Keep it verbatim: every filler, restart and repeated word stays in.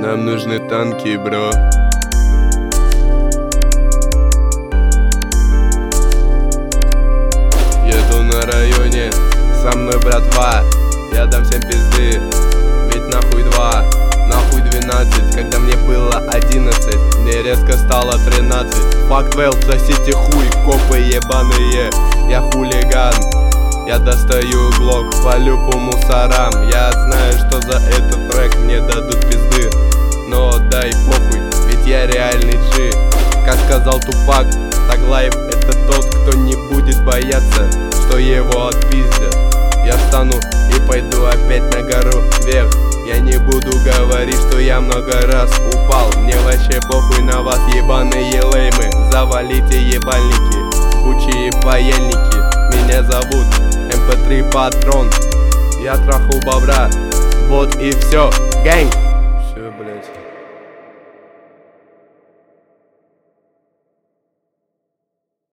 Нам нужны танки, бро. Еду на районе, со мной братва. Я дам всем пизды, ведь нахуй два, нахуй двенадцать. Когда мне было одиннадцать, мне резко стало тринадцать. Fuck twelve, сосите хуй, копы ебаные. Я хулиган, я достаю глок, палю по мусорам. Я знаю, что за этот трек мне дадут пизды, но дай похуй, ведь я реальный G. Как сказал Тупак, Таглаев — это тот, кто не будет бояться, что его отпиздят. Я встану и пойду опять на гору вверх. Я не буду говорить, что я много раз упал. Мне вообще похуй на вас, ебаные леймы. Завалите ебальники, бучие паяльники. Меня зовут эм пэ три Патрон. Я трахал бобра, вот и все, гэнг. Все, блять.